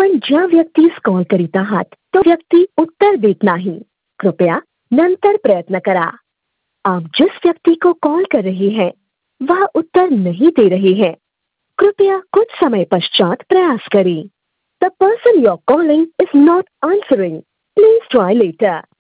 आपण ज्या व्यक्तीस कॉल करीत आहात तो व्यक्ती उत्तर देत नाही. कृपया नंतर प्रयत्न करा. आप जिस व्यक्ति को कॉल कर रहे हैं वह उत्तर नहीं दे रहे हैं. कृपया कुछ समय पश्चात प्रयास करें. The person you are calling is not answering. Please try letter.